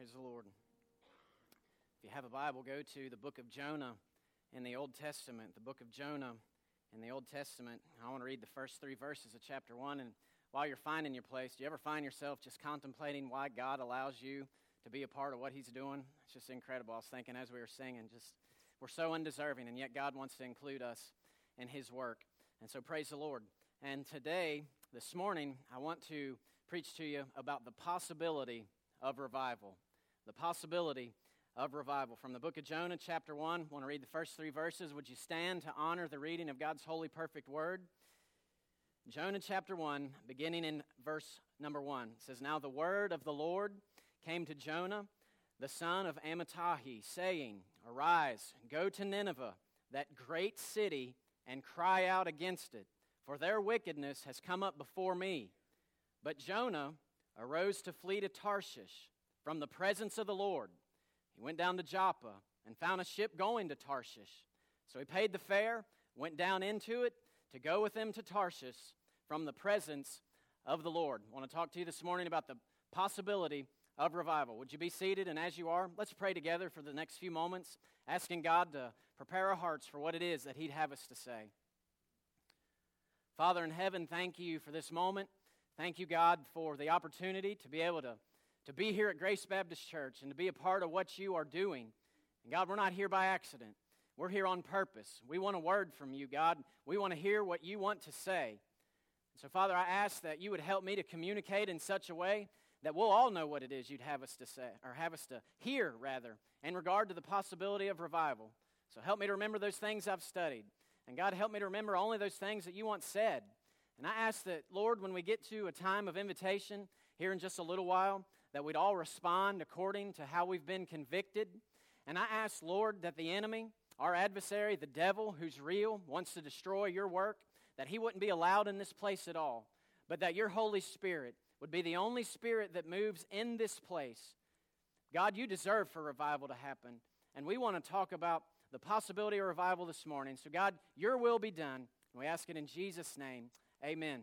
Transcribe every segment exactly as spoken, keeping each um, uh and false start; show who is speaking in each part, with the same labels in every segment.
Speaker 1: Praise the Lord. If you have a Bible, go to the book of Jonah in the Old Testament. The book of Jonah in the Old Testament. I want to read the first three verses of chapter one. And while you're finding your place, do you ever find yourself just contemplating why God allows you to be a part of what He's doing? It's just incredible. I was thinking as we were singing, just we're so undeserving, and yet God wants to include us in His work. And so praise the Lord. And today, this morning, I want to preach to you about the possibility of revival. The possibility of revival. From the book of Jonah, chapter one, I want to read the first three verses. Would you stand to honor the reading of God's holy, perfect word? Jonah chapter one, beginning in verse number one. It says, "Now the word of the Lord came to Jonah, the son of Amittai, saying, Arise, go to Nineveh, that great city, and cry out against it, for their wickedness has come up before me. But Jonah arose to flee to Tarshish from the presence of the Lord. He went down to Joppa and found a ship going to Tarshish. So he paid the fare, went down into it to go with them to Tarshish from the presence of the Lord." I want to talk to you this morning about the possibility of revival. Would you be seated? And as you are, let's pray together for the next few moments, asking God to prepare our hearts for what it is that He'd have us to say. Father in heaven, thank you for this moment. Thank you, God, for the opportunity to be able to, to be here at Grace Baptist Church and to be a part of what you are doing. And God, we're not here by accident. We're here on purpose. We want a word from you, God. We want to hear what you want to say. So, Father, I ask that you would help me to communicate in such a way that we'll all know what it is you'd have us to say, or have us to hear, rather, in regard to the possibility of revival. So help me to remember those things I've studied. And God, help me to remember only those things that you once said. And I ask that, Lord, when we get to a time of invitation here in just a little while, that we'd all respond according to how we've been convicted. And I ask, Lord, that the enemy, our adversary, the devil, who's real, wants to destroy your work, that he wouldn't be allowed in this place at all, but that your Holy Spirit would be the only Spirit that moves in this place. God, you deserve for revival to happen, and we want to talk about the possibility of revival this morning. So God, your will be done, and we ask it in Jesus' name. Amen.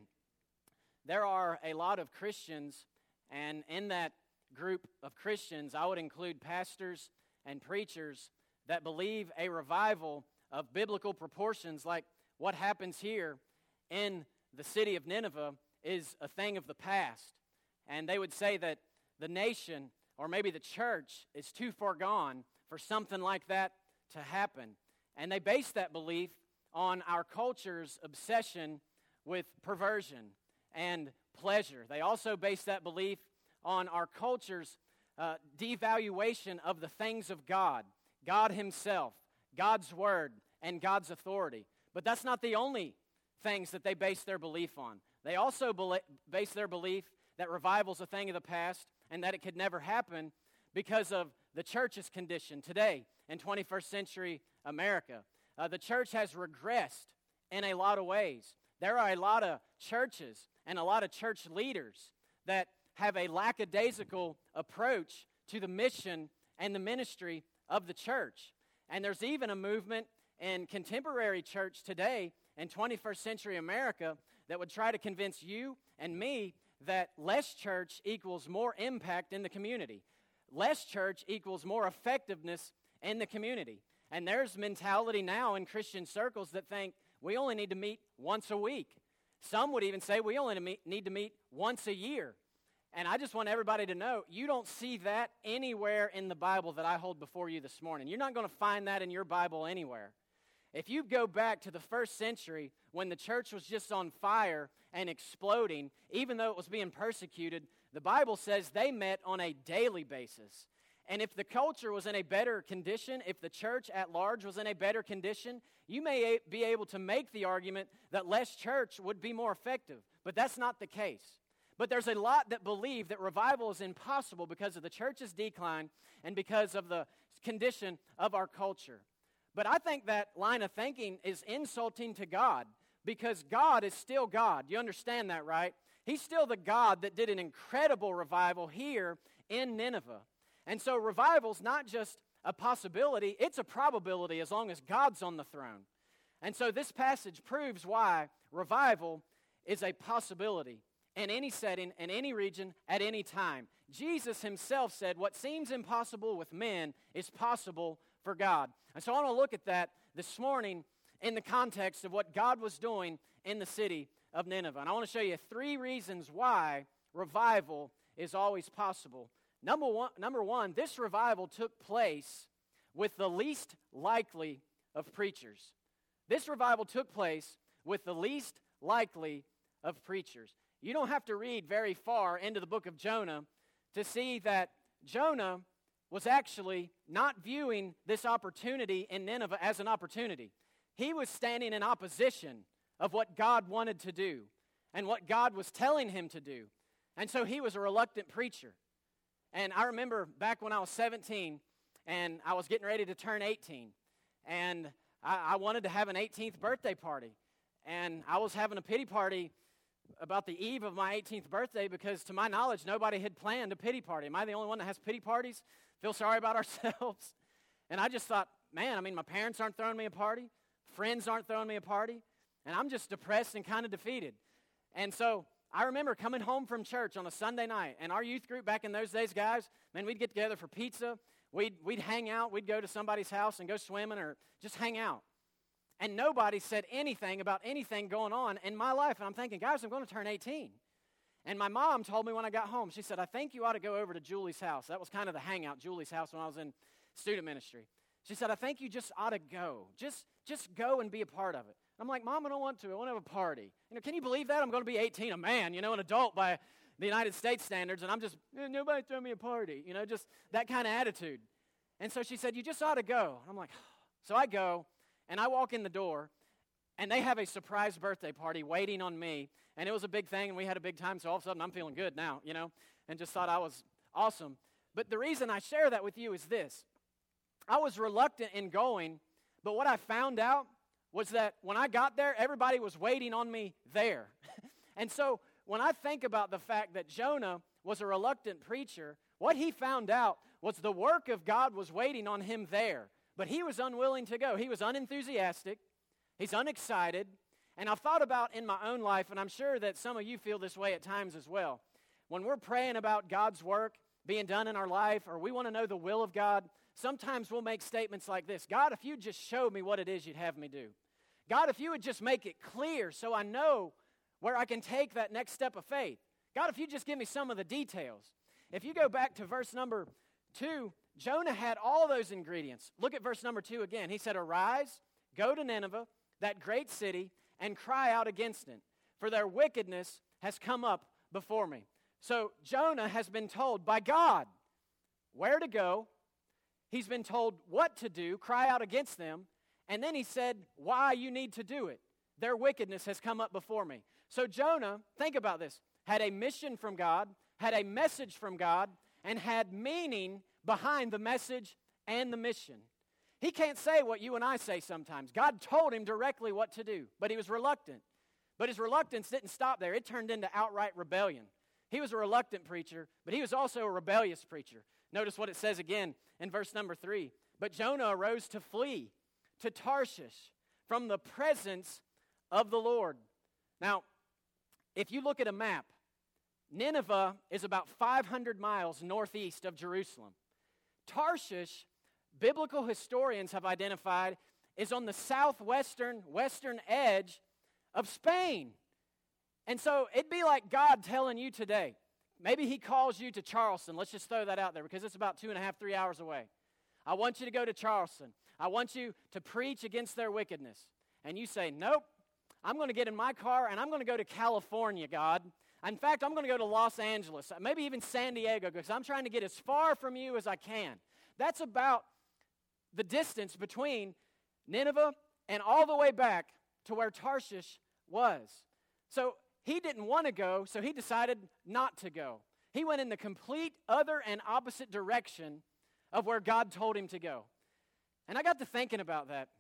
Speaker 1: There are a lot of Christians, and in that group of Christians, I would include pastors and preachers that believe a revival of biblical proportions, like what happens here in the city of Nineveh, is a thing of the past. And they would say that the nation, or maybe the church, is too far gone for something like that to happen. And they base that belief on our culture's obsession with perversion and pleasure. They also base that belief on our culture's uh, devaluation of the things of God, God Himself, God's Word, and God's authority. But that's not the only things that they base their belief on. They also base their belief that revival is a thing of the past and that it could never happen because of the church's condition today in twenty-first century America. Uh, the church has regressed in a lot of ways. There are a lot of churches and a lot of church leaders that have a lackadaisical approach to the mission and the ministry of the church. And there's even a movement in contemporary church today in twenty-first century America that would try to convince you and me that less church equals more impact in the community. Less church equals more effectiveness in the community. And there's mentality now in Christian circles that think we only need to meet once a week. Some would even say we only need to meet once a year. And I just want everybody to know, you don't see that anywhere in the Bible that I hold before you this morning. You're not going to find that in your Bible anywhere. If you go back to the first century when the church was just on fire and exploding, even though it was being persecuted, the Bible says they met on a daily basis. And if the culture was in a better condition, if the church at large was in a better condition, you may be able to make the argument that less church would be more effective. But that's not the case. But there's a lot that believe that revival is impossible because of the church's decline and because of the condition of our culture. But I think that line of thinking is insulting to God because God is still God. You understand that, right? He's still the God that did an incredible revival here in Nineveh. And so revival's not just a possibility, it's a probability as long as God's on the throne. And so this passage proves why revival is a possibility in any setting, in any region, at any time. Jesus himself said, what seems impossible with men is possible for God. And so I want to look at that this morning in the context of what God was doing in the city of Nineveh. And I want to show you three reasons why revival is always possible. Number one, number one, this revival took place with the least likely of preachers. This revival took place with the least likely of preachers. You don't have to read very far into the book of Jonah to see that Jonah was actually not viewing this opportunity in Nineveh as an opportunity. He was standing in opposition of what God wanted to do and what God was telling him to do. And so he was a reluctant preacher. And I remember back when I was seventeen and I was getting ready to turn eighteen, and I, I wanted to have an eighteenth birthday party. And I was having a pity party about the eve of my eighteenth birthday because, to my knowledge, nobody had planned a pity party. Am I the only one that has pity parties? Feel sorry about ourselves? And I just thought, man, I mean, my parents aren't throwing me a party. Friends aren't throwing me a party. And I'm just depressed and kind of defeated. And so I remember coming home from church on a Sunday night, and our youth group back in those days, guys, man, we'd get together for pizza. We'd, we'd hang out. We'd go to somebody's house and go swimming or just hang out. And nobody said anything about anything going on in my life. And I'm thinking, guys, I'm going to turn eighteen. And my mom told me when I got home, she said, I think you ought to go over to Julie's house. That was kind of the hangout, Julie's house, when I was in student ministry. She said, I think you just ought to go. Just, just go and be a part of it. I'm like, Mom, I don't want to. I want to have a party. You know, can you believe that? I'm going to be eighteen, a man, you know, an adult by the United States standards, and I'm just, eh, nobody throw me a party. You know, just that kind of attitude. And so she said, you just ought to go. I'm like, so I go, and I walk in the door, and they have a surprise birthday party waiting on me. And it was a big thing, and we had a big time, so all of a sudden I'm feeling good now, you know, and just thought I was awesome. But the reason I share that with you is this. I was reluctant in going, but what I found out was that when I got there, everybody was waiting on me there. And so when I think about the fact that Jonah was a reluctant preacher, what he found out was the work of God was waiting on him there. But he was unwilling to go. He was unenthusiastic. He's unexcited. And I've thought about in my own life, and I'm sure that some of you feel this way at times as well. When we're praying about God's work being done in our life, or we want to know the will of God, sometimes we'll make statements like this. God, if you just show me what it is you'd have me do. God, if you would just make it clear so I know where I can take that next step of faith. God, if you just give me some of the details. If you go back to verse number two, Jonah had all those ingredients. Look at verse number two again. He said, arise, go to Nineveh, that great city, and cry out against it, for their wickedness has come up before me. So Jonah has been told by God where to go. He's been told what to do, cry out against them, and then he said why you need to do it. Their wickedness has come up before me. So Jonah, think about this, had a mission from God, had a message from God, and had meaning behind the message and the mission. He can't say what you and I say sometimes. God told him directly what to do, but he was reluctant. But his reluctance didn't stop there. It turned into outright rebellion. He was a reluctant preacher, but he was also a rebellious preacher. Notice what it says again in verse number three. But Jonah arose to flee to Tarshish from the presence of the Lord. Now, if you look at a map, Nineveh is about five hundred miles northeast of Jerusalem. Tarshish, biblical historians have identified, is on the southwestern, western edge of Spain. And so it'd be like God telling you today, maybe he calls you to Charleston. Let's just throw that out there because it's about two and a half, three hours away. I want you to go to Charleston. I want you to preach against their wickedness. And you say, nope, I'm going to get in my car and I'm going to go to California, God. In fact, I'm going to go to Los Angeles, maybe even San Diego, because I'm trying to get as far from you as I can. That's about the distance between Nineveh and all the way back to where Tarshish was. So he didn't want to go, so he decided not to go. He went in the complete other and opposite direction of where God told him to go. And I got to thinking about that.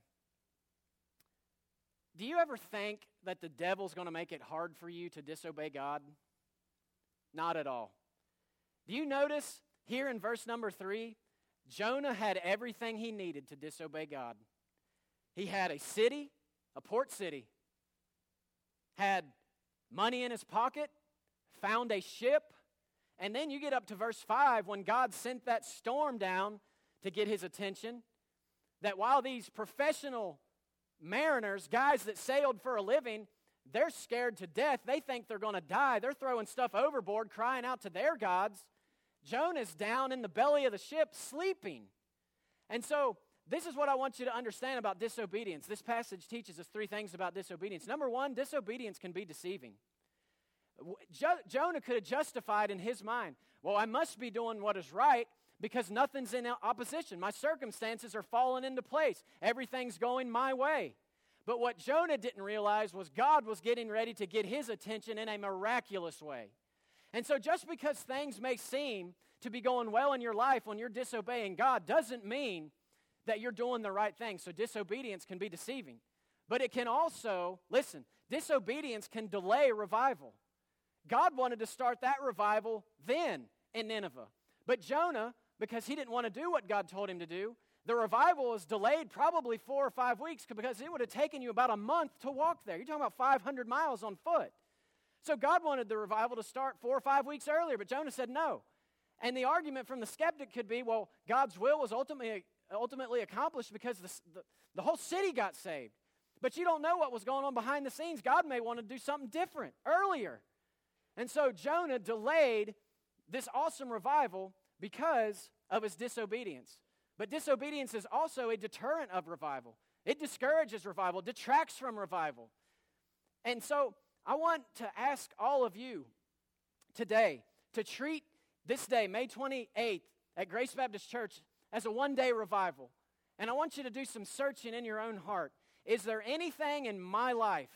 Speaker 1: Do you ever think that the devil's going to make it hard for you to disobey God? Not at all. Do you notice here in verse number three, Jonah had everything he needed to disobey God. He had a city, a port city, had money in his pocket, found a ship, and then you get up to verse five when God sent that storm down to get his attention, that while these professional mariners, guys that sailed for a living, they're scared to death. They think they're going to die. They're throwing stuff overboard, crying out to their gods. Jonah's down in the belly of the ship sleeping. And so this is what I want you to understand about disobedience. This passage teaches us three things about disobedience. Number one, disobedience can be deceiving. Jo- Jonah could have justified in his mind, well, I must be doing what is right because nothing's in opposition. My circumstances are falling into place. Everything's going my way. But what Jonah didn't realize was God was getting ready to get his attention in a miraculous way. And so just because things may seem to be going well in your life when you're disobeying God doesn't mean that you're doing the right thing. So disobedience can be deceiving. But it can also, listen, disobedience can delay revival. God wanted to start that revival then in Nineveh. But Jonah, because he didn't want to do what God told him to do, the revival was delayed probably four or five weeks because it would have taken you about a month to walk there. You're talking about five hundred miles on foot. So God wanted the revival to start four or five weeks earlier, but Jonah said no. And the argument from the skeptic could be, well, God's will was ultimately, ultimately accomplished because the, the, the whole city got saved. But you don't know what was going on behind the scenes. God may want to do something different earlier. And so Jonah delayed this awesome revival because of his disobedience. But disobedience is also a deterrent of revival. It discourages revival, detracts from revival. And so I want to ask all of you today to treat this day, May twenty-eighth, at Grace Baptist Church as a one-day revival. And I want you to do some searching in your own heart. Is there anything in my life,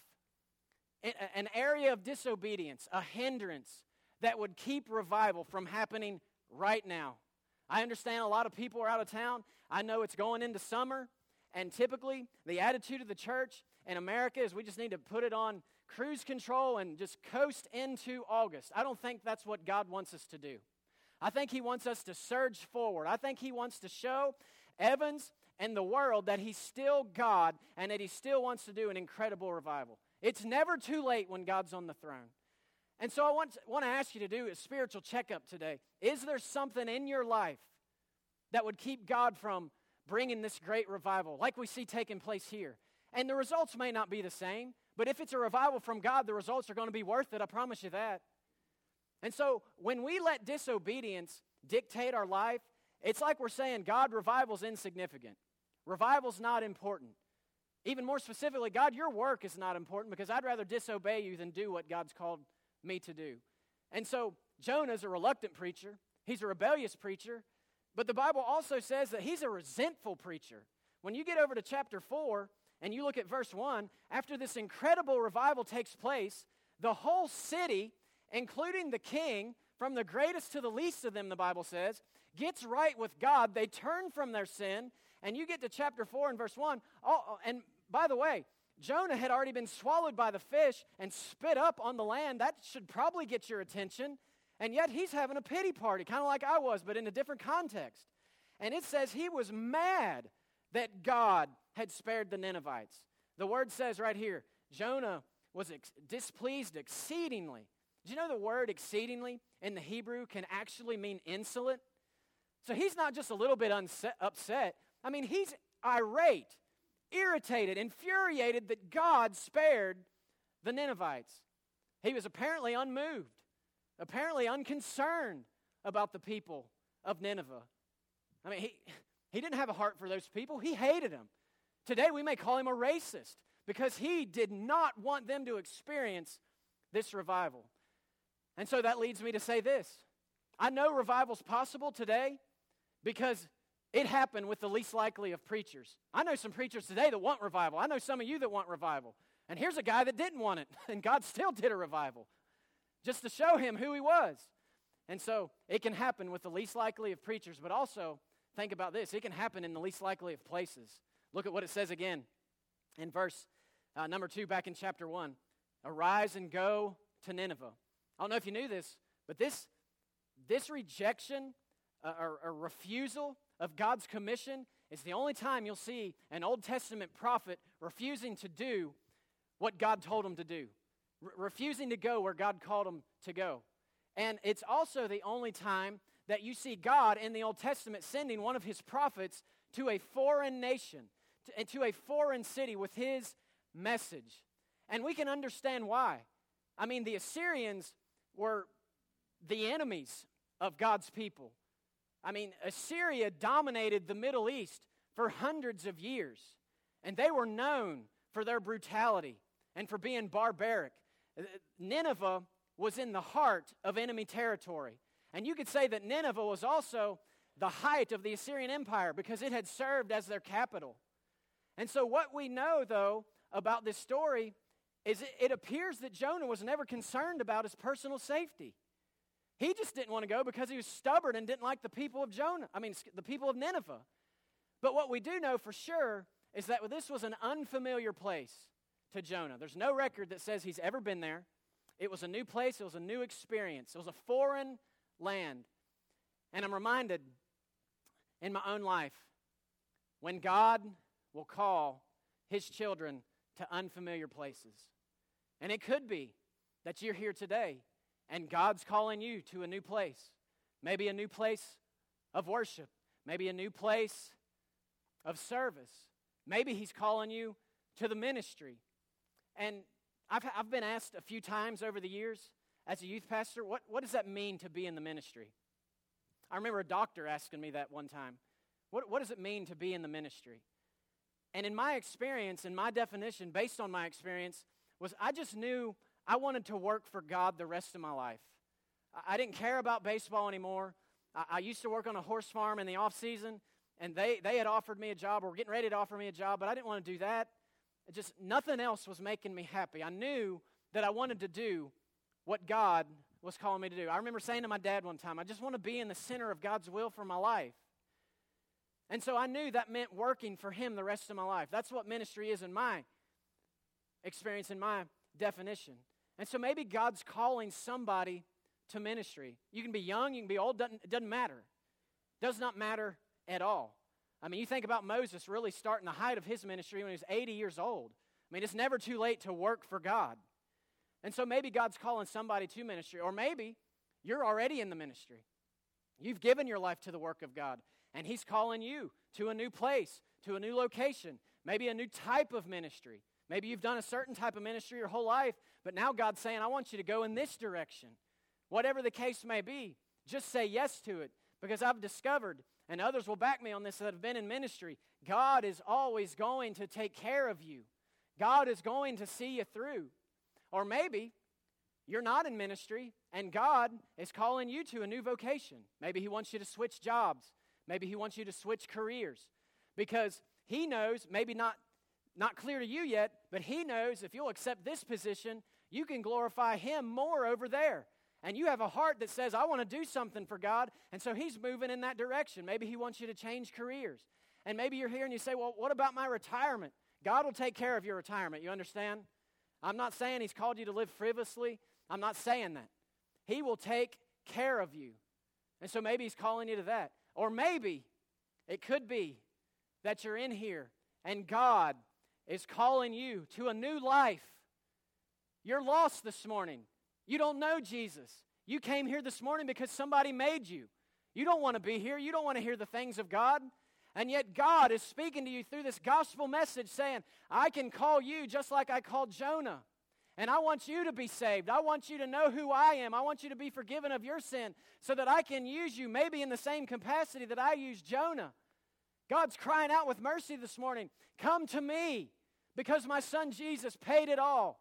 Speaker 1: an area of disobedience, a hindrance that would keep revival from happening right now? I understand a lot of people are out of town. I know it's going into summer, and typically the attitude of the church in America is we just need to put it on cruise control and just coast into August. I don't think that's what God wants us to do. I think he wants us to surge forward. I think he wants to show Evans and the world that he's still God and that he still wants to do an incredible revival. It's never too late when God's on the throne. And so I want to, want to ask you to do a spiritual checkup today. Is there something in your life that would keep God from bringing this great revival like we see taking place here? And the results may not be the same, but if it's a revival from God, the results are going to be worth it. I promise you that. And so when we let disobedience dictate our life, it's like we're saying, God, revival's insignificant. Revival's not important. Even more specifically, God, your work is not important because I'd rather disobey you than do what God's called me to do. And so Jonah's a reluctant preacher. He's a rebellious preacher. But the Bible also says that he's a resentful preacher. When you get over to chapter four and you look at verse one, after this incredible revival takes place, the whole city, including the king, from the greatest to the least of them, the Bible says, gets right with God. They turn from their sin. And you get to chapter four and verse one. Oh, and by the way, Jonah had already been swallowed by the fish and spit up on the land. That should probably get your attention. And yet he's having a pity party, kind of like I was, but in a different context. And it says he was mad that God had spared the Ninevites. The word says right here, Jonah was ex- displeased exceedingly. Do you know the word exceedingly in the Hebrew can actually mean insolent? So he's not just a little bit unset, upset. I mean, he's irate, irritated, infuriated that God spared the Ninevites. He was apparently unmoved, apparently unconcerned about the people of Nineveh. I mean, he, he didn't have a heart for those people. He hated them. Today we may call him a racist because he did not want them to experience this revival. And so that leads me to say this. I know revival's possible today because it happened with the least likely of preachers. I know some preachers today that want revival. I know some of you that want revival. And here's a guy that didn't want it, and God still did a revival just to show him who he was. And so it can happen with the least likely of preachers, but also, think about this, it can happen in the least likely of places. Look at what it says again in verse uh, number two back in chapter one. Arise and go to Nineveh. I don't know if you knew this, but this, this rejection uh, or, or refusal of God's commission is the only time you'll see an Old Testament prophet refusing to do what God told him to do. re- refusing to go where God called them to go. And it's also the only time that you see God in the Old Testament sending one of his prophets to a foreign nation, to, to a foreign city with his message. And we can understand why. I mean, the Assyrians were the enemies of God's people. I mean, Assyria dominated the Middle East for hundreds of years, and they were known for their brutality and for being barbaric. Nineveh was in the heart of enemy territory. And you could say that Nineveh was also the height of the Assyrian Empire because it had served as their capital. And so what we know, though, about this story is it, it appears that Jonah was never concerned about his personal safety. He just didn't want to go because he was stubborn and didn't like the people of Jonah, I mean, the people of Nineveh. But what we do know for sure is that this was an unfamiliar place to Jonah. There's no record that says he's ever been there. It was a new place. It was a new experience. It was a foreign land. And I'm reminded in my own life when God will call his children to unfamiliar places. And it could be that you're here today and God's calling you to a new place. Maybe a new place of worship. Maybe a new place of service. Maybe he's calling you to the ministry. And I've, I've been asked a few times over the years as a youth pastor, what, what does that mean to be in the ministry? I remember a doctor asking me that one time. What, what does it mean to be in the ministry? And in my experience, in my definition, based on my experience, was I just knew I wanted to work for God the rest of my life. I, I didn't care about baseball anymore. I, I used to work on a horse farm in the off season, and they, they had offered me a job or were getting ready to offer me a job, but I didn't want to do that. It just, nothing else was making me happy. I knew that I wanted to do what God was calling me to do. I remember saying to my dad one time, I just want to be in the center of God's will for my life. And so I knew that meant working for him the rest of my life. That's what ministry is in my experience, in my definition. And so maybe God's calling somebody to ministry. You can be young, you can be old, doesn't, it doesn't matter. Does not matter at all. I mean, you think about Moses really starting the height of his ministry when he was eighty years old. I mean, it's never too late to work for God. And so maybe God's calling somebody to ministry, or maybe you're already in the ministry. You've given your life to the work of God, and he's calling you to a new place, to a new location, maybe a new type of ministry. Maybe you've done a certain type of ministry your whole life, but now God's saying, I want you to go in this direction. Whatever the case may be, just say yes to it, because I've discovered, and others will back me on this that have been in ministry, God is always going to take care of you. God is going to see you through. Or maybe you're not in ministry and God is calling you to a new vocation. Maybe he wants you to switch jobs. Maybe he wants you to switch careers because he knows, maybe not, not clear to you yet, but he knows if you'll accept this position, you can glorify him more over there. And you have a heart that says, I want to do something for God, and so he's moving in that direction. Maybe he wants you to change careers. And maybe you're here and you say, well, what about my retirement? God will take care of your retirement, you understand? I'm not saying he's called you to live frivolously. I'm not saying that. He will take care of you. And so maybe he's calling you to that. Or maybe it could be that you're in here and God is calling you to a new life. You're lost this morning. You don't know Jesus. You came here this morning because somebody made you. You don't want to be here. You don't want to hear the things of God. And yet God is speaking to you through this gospel message saying, I can call you just like I called Jonah. And I want you to be saved. I want you to know who I am. I want you to be forgiven of your sin so that I can use you maybe in the same capacity that I used Jonah. God's crying out with mercy this morning. Come to me because my son Jesus paid it all.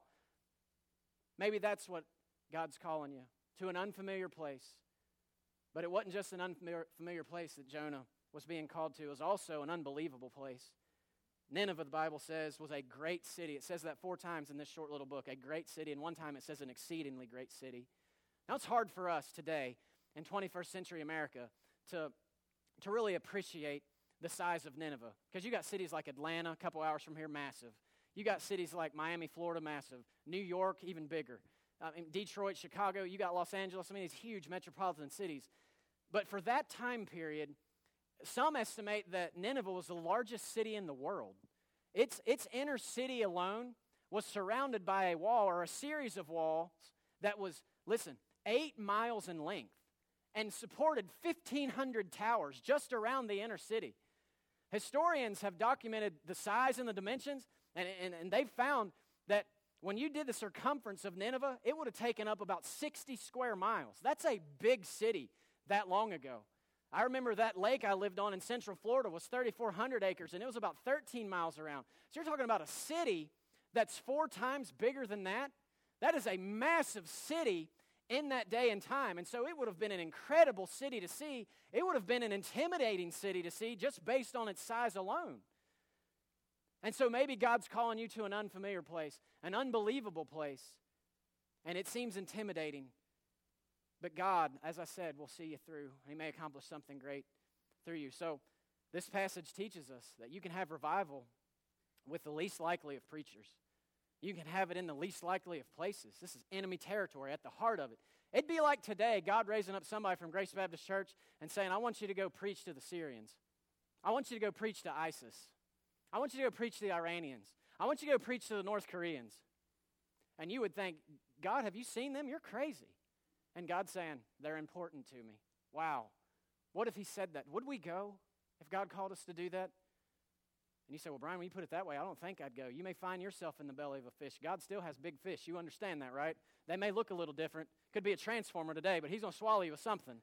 Speaker 1: Maybe that's what God's calling you, to an unfamiliar place. But it wasn't just an unfamiliar familiar place that Jonah was being called to. It was also an unbelievable place. Nineveh, the Bible says, was a great city. It says that four times in this short little book, a great city, and one time it says an exceedingly great city. Now it's hard for us today in twenty-first century America to, to really appreciate the size of Nineveh, because you got cities like Atlanta, a couple hours from here, massive. You got cities like Miami, Florida, massive. New York, even bigger. I mean, Detroit, Chicago, you got Los Angeles. I mean, these huge metropolitan cities. But for that time period, some estimate that Nineveh was the largest city in the world. Its, its inner city alone was surrounded by a wall or a series of walls that was, listen, eight miles in length and supported fifteen hundred towers just around the inner city. Historians have documented the size and the dimensions, and, and, and they've found that when you did the circumference of Nineveh, it would have taken up about sixty square miles. That's a big city that long ago. I remember that lake I lived on in Central Florida was thirty-four hundred acres, and it was about thirteen miles around. So you're talking about a city that's four times bigger than that. That is a massive city in that day and time. And so it would have been an incredible city to see. It would have been an intimidating city to see just based on its size alone. And so maybe God's calling you to an unfamiliar place, an unbelievable place, and it seems intimidating. But God, as I said, will see you through. He may accomplish something great through you. So this passage teaches us that you can have revival with the least likely of preachers. You can have it in the least likely of places. This is enemy territory at the heart of it. It'd be like today, God raising up somebody from Grace Baptist Church and saying, I want you to go preach to the Syrians. I want you to go preach to ISIS. I want you to go preach to the Iranians. I want you to go preach to the North Koreans. And you would think, God, have you seen them? You're crazy. And God's saying, they're important to me. Wow. What if he said that? Would we go if God called us to do that? And you say, well, Brian, when you put it that way, I don't think I'd go. You may find yourself in the belly of a fish. God still has big fish. You understand that, right? They may look a little different. Could be a transformer today, but he's going to swallow you with something.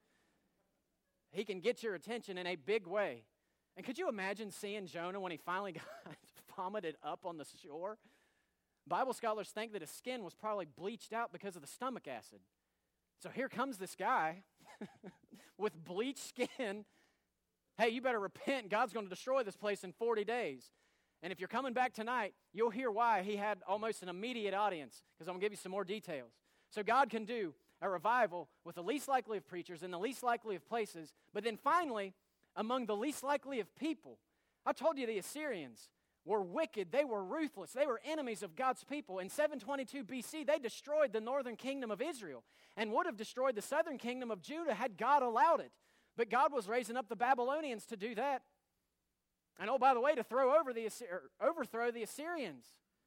Speaker 1: He can get your attention in a big way. And could you imagine seeing Jonah when he finally got vomited up on the shore? Bible scholars think that his skin was probably bleached out because of the stomach acid. So here comes this guy with bleached skin. Hey, you better repent. God's going to destroy this place in forty days. And if you're coming back tonight, you'll hear why he had almost an immediate audience, because I'm going to give you some more details. So God can do a revival with the least likely of preachers in the least likely of places, but then finally, among the least likely of people. I told you the Assyrians were wicked. They were ruthless. They were enemies of God's people. In seven twenty-two B C, they destroyed the northern kingdom of Israel and would have destroyed the southern kingdom of Judah had God allowed it. But God was raising up the Babylonians to do that. And oh, by the way, to throw over the Assyri- overthrow the Assyrians.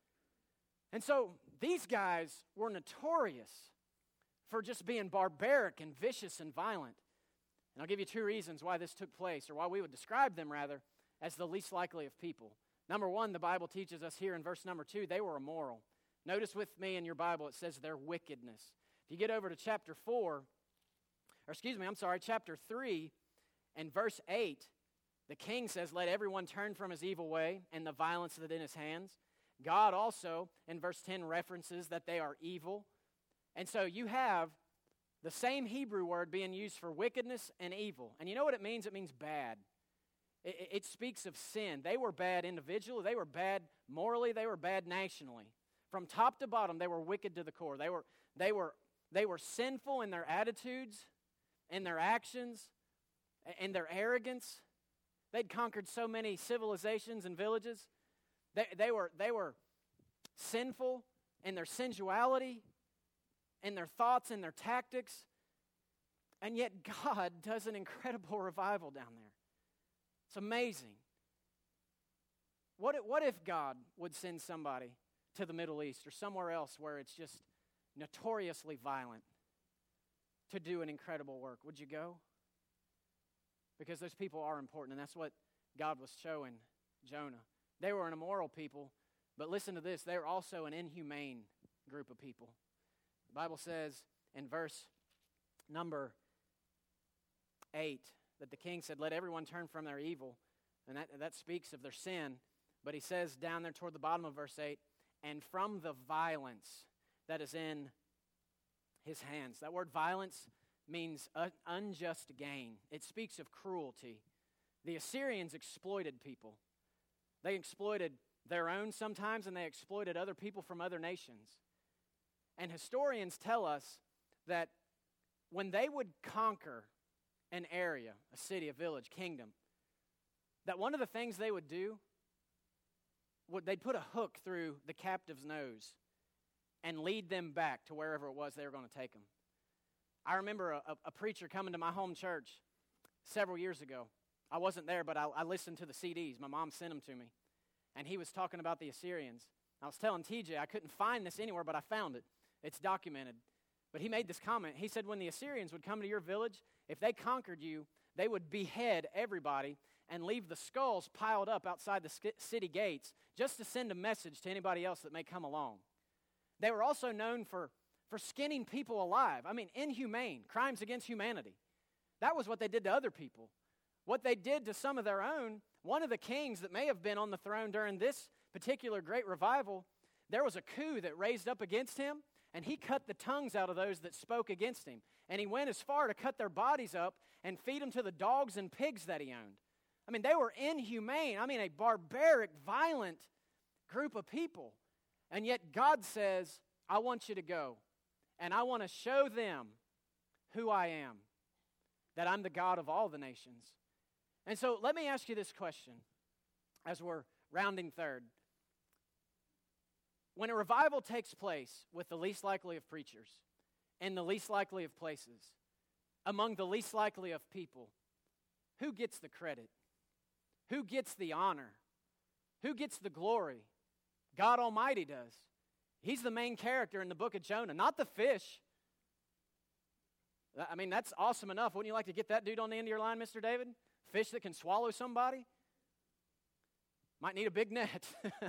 Speaker 1: And so these guys were notorious for just being barbaric and vicious and violent. And I'll give you two reasons why this took place, or why we would describe them, rather, as the least likely of people. Number one, the Bible teaches us here in verse number two, they were immoral. Notice with me in your Bible, it says their wickedness. If you get over to chapter four, or excuse me, I'm sorry, chapter three and verse eight, the king says, let everyone turn from his evil way and the violence that is in his hands. God also, in verse ten, references that they are evil. And so you have the same Hebrew word being used for wickedness and evil. And you know what it means? It means bad. It, it speaks of sin. They were bad individually. They were bad morally. They were bad nationally. From top to bottom, they were wicked to the core. They were, they were, they were sinful in their attitudes, in their actions, in their arrogance. They'd conquered so many civilizations and villages. They, they, were, they were sinful in their sensuality, in their thoughts, in their tactics. And yet God does an incredible revival down there. It's amazing. What if, what if God would send somebody to the Middle East or somewhere else where it's just notoriously violent to do an incredible work? Would you go? Because those people are important, and that's what God was showing Jonah. They were an immoral people, but listen to this, they were also an inhumane group of people. The Bible says in verse number eight that the king said, let everyone turn from their evil, and that, that speaks of their sin. But he says down there toward the bottom of verse eight, and from the violence that is in his hands. That word violence means unjust gain. It speaks of cruelty. The Assyrians exploited people. They exploited their own sometimes, and they exploited other people from other nations. And historians tell us that when they would conquer an area, a city, a village, kingdom, that one of the things they would do, would they'd put a hook through the captive's nose and lead them back to wherever it was they were going to take them. I remember a, a preacher coming to my home church several years ago. I wasn't there, but I, I listened to the C Ds. My mom sent them to me. And he was talking about the Assyrians. I was telling T J, I couldn't find this anywhere, but I found it. It's documented. But he made this comment. He said, when the Assyrians would come to your village, if they conquered you, they would behead everybody and leave the skulls piled up outside the city gates just to send a message to anybody else that may come along. They were also known for, for skinning people alive. I mean, inhumane, crimes against humanity. That was what they did to other people. What they did to some of their own, one of the kings that may have been on the throne during this particular great revival, there was a coup that raised up against him, and he cut the tongues out of those that spoke against him. And he went as far to cut their bodies up and feed them to the dogs and pigs that he owned. I mean, they were inhumane. I mean, a barbaric, violent group of people. And yet God says, I want you to go, and I want to show them who I am, that I'm the God of all the nations. And so let me ask you this question as we're rounding third. When a revival takes place with the least likely of preachers, in the least likely of places, among the least likely of people, who gets the credit? Who gets the honor? Who gets the glory? God Almighty does. He's the main character in the book of Jonah, not the fish. I mean, that's awesome enough. Wouldn't you like to get that dude on the end of your line, Mister David? Fish that can swallow somebody? Might need a big net.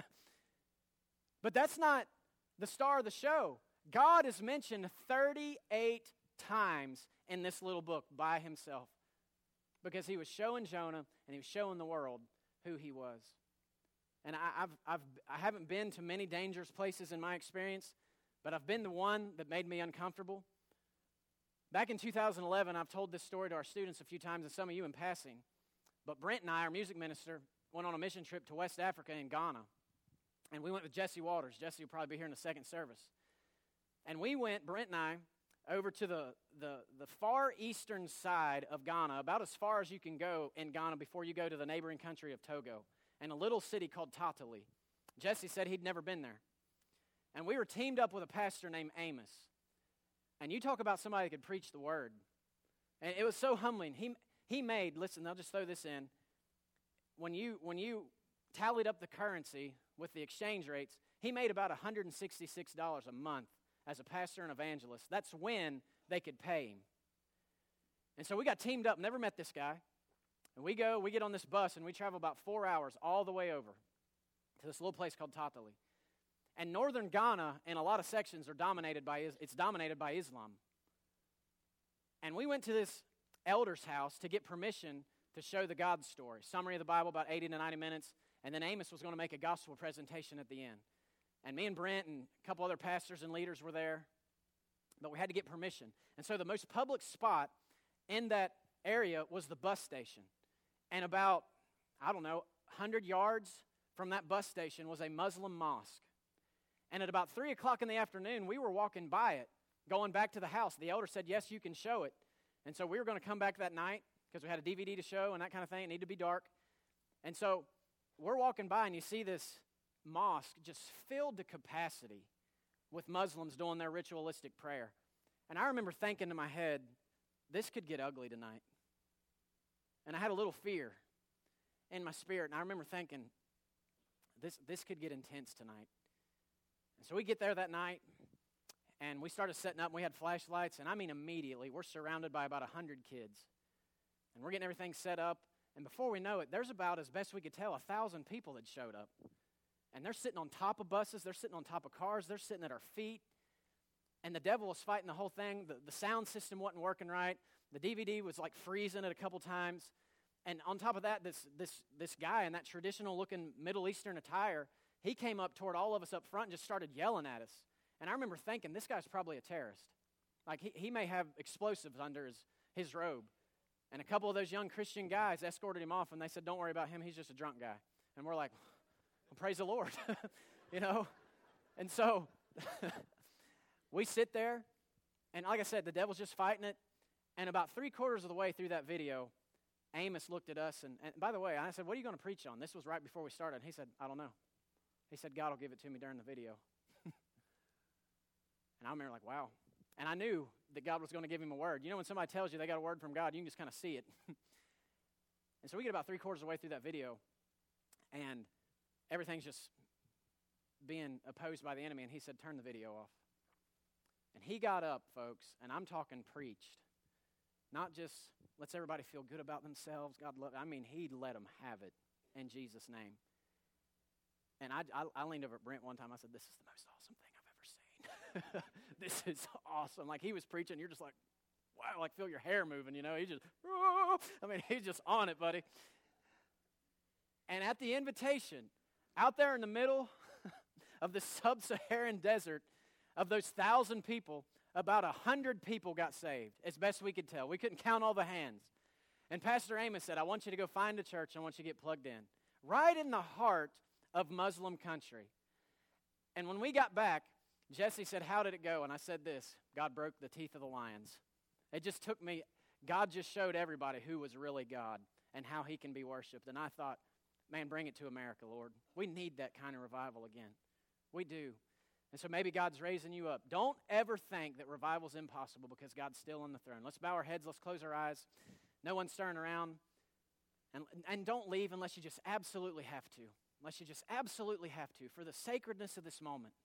Speaker 1: But that's not the star of the show. God is mentioned thirty-eight times in this little book by himself because he was showing Jonah and he was showing the world who he was. And I, I've, I've, I haven't been to many dangerous places in my experience, but I've been to one that made me uncomfortable. Back in two thousand eleven, I've told this story to our students a few times, and some of you in passing. But Brent and I, our music minister, went on a mission trip to West Africa in Ghana. And we went with Jesse Waters. Jesse will probably be here in the second service. And we went, Brent and I, over to the, the, the far eastern side of Ghana, about as far as you can go in Ghana before you go to the neighboring country of Togo, and a little city called Tatali. Jesse said he'd never been there. And we were teamed up with a pastor named Amos. And you talk about somebody that could preach the word. And it was so humbling. He he made, listen, I'll just throw this in. When you when you tallied up the currency with the exchange rates, he made about one hundred sixty-six dollars a month as a pastor and evangelist. That's when they could pay him. And so we got teamed up, never met this guy. And we go, we get on this bus, and we travel about four hours all the way over to this little place called Tatali. And northern Ghana, in a lot of sections, are dominated by it's dominated by Islam. And we went to this elder's house to get permission to show the God story. Summary of the Bible, about eighty to ninety minutes. And then Amos was going to make a gospel presentation at the end. And me and Brent and a couple other pastors and leaders were there. But we had to get permission. And so the most public spot in that area was the bus station. And about, I don't know, one hundred yards from that bus station was a Muslim mosque. And at about three o'clock in the afternoon, we were walking by it, going back to the house. The elder said, yes, you can show it. And so we were going to come back that night because we had a D V D to show and that kind of thing. It needed to be dark. And so we're walking by, and you see this mosque just filled to capacity with Muslims doing their ritualistic prayer. And I remember thinking in my head, this could get ugly tonight. And I had a little fear in my spirit, and I remember thinking, this, this could get intense tonight. And so we get there that night, and we started setting up, and we had flashlights, and I mean immediately, we're surrounded by about one hundred kids. And we're getting everything set up, and before we know it, there's about, as best we could tell, one thousand people that showed up. And they're sitting on top of buses, they're sitting on top of cars, they're sitting at our feet. And the devil was fighting the whole thing. The, the sound system wasn't working right. The D V D was like freezing it a couple times. And on top of that, this this this guy in that traditional-looking Middle Eastern attire, he came up toward all of us up front and just started yelling at us. And I remember thinking, this guy's probably a terrorist. Like, he, he may have explosives under his, his robe. And a couple of those young Christian guys escorted him off, and they said, don't worry about him, he's just a drunk guy. And we're like, well, praise the Lord, you know? And so we sit there, and like I said, the devil's just fighting it. And about three quarters of the way through that video, Amos looked at us, and, and by the way, I said, what are you going to preach on? This was right before we started. And he said, I don't know. He said, God will give it to me during the video. And I remember like, wow. And I knew that God was going to give him a word. You know when somebody tells you they got a word from God, you can just kind of see it. And so we get about three quarters of the way through that video, and everything's just being opposed by the enemy, and he said, turn the video off. And he got up, folks, and I'm talking preached. Not just lets everybody feel good about themselves. God love. I mean, he let them have it in Jesus' name. And I, I, I leaned over at Brent one time. I said, this is the most awesome thing I've ever seen. This is awesome. Like, he was preaching. You're just like, wow, like feel your hair moving, you know. He just, I mean, he's just on it, buddy. And at the invitation, out there in the middle of the sub-Saharan desert, of those thousand people, about a hundred people got saved, as best we could tell. We couldn't count all the hands. And Pastor Amos said, I want you to go find a church. I want you to get plugged in. Right in the heart of Muslim country. And when we got back, Jesse said, how did it go? And I said this, God broke the teeth of the lions. It just took me, God just showed everybody who was really God and how he can be worshiped. And I thought, man, bring it to America, Lord. We need that kind of revival again. We do. And so maybe God's raising you up. Don't ever think that revival's impossible because God's still on the throne. Let's bow our heads. Let's close our eyes. No one's stirring around. And, and don't leave unless you just absolutely have to. Unless you just absolutely have to. For the sacredness of this moment.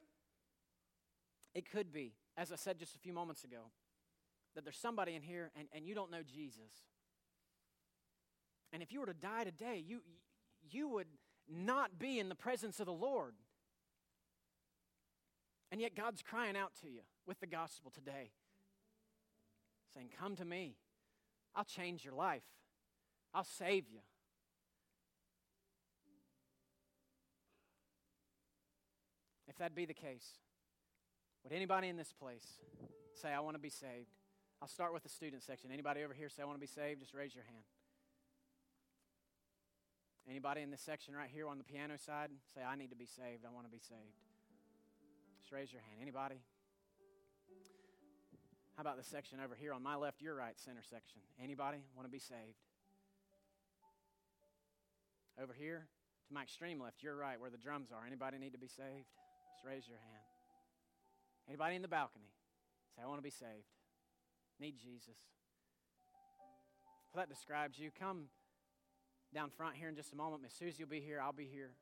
Speaker 1: It could be, as I said just a few moments ago, that there's somebody in here and, and you don't know Jesus. And if you were to die today, you, you would not be in the presence of the Lord. And yet God's crying out to you with the gospel today, saying, come to me. I'll change your life. I'll save you. If that be the case, would anybody in this place say, I want to be saved? I'll start with the student section. Anybody over here say, I want to be saved? Just raise your hand. Anybody in this section right here on the piano side, say, I need to be saved. I want to be saved. Just raise your hand. Anybody? How about the section over here on my left, your right, center section? Anybody want to be saved? Over here to my extreme left, your right, where the drums are. Anybody need to be saved? Just raise your hand. Anybody in the balcony? Say, I want to be saved. Need Jesus. If that describes you, come down front here in just a moment. Miss Susie will be here. I'll be here.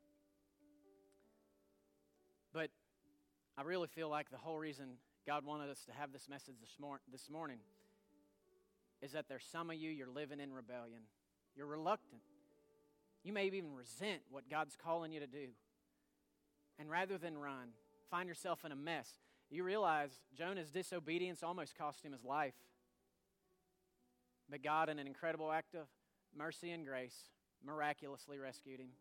Speaker 1: But I really feel like the whole reason God wanted us to have this message this, mor- this morning is that there's some of you, you're living in rebellion. You're reluctant. You may even resent what God's calling you to do. And rather than run, find yourself in a mess. You realize Jonah's disobedience almost cost him his life. But God, in an incredible act of mercy and grace, miraculously rescued him.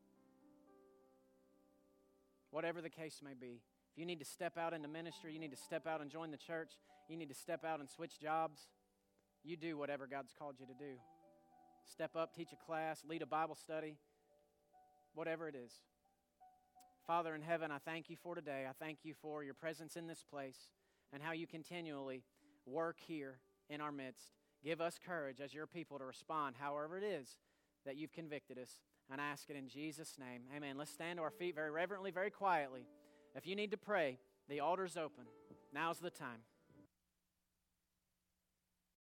Speaker 1: Whatever the case may be, if you need to step out into ministry, you need to step out and join the church, you need to step out and switch jobs, you do whatever God's called you to do. Step up, teach a class, lead a Bible study, whatever it is. Father in heaven, I thank you for today. I thank you for your presence in this place and how you continually work here in our midst. Give us courage as your people to respond however it is that you've convicted us. And I ask it in Jesus' name. Amen. Let's stand to our feet very reverently, very quietly. If you need to pray, the altar's open. Now's the time.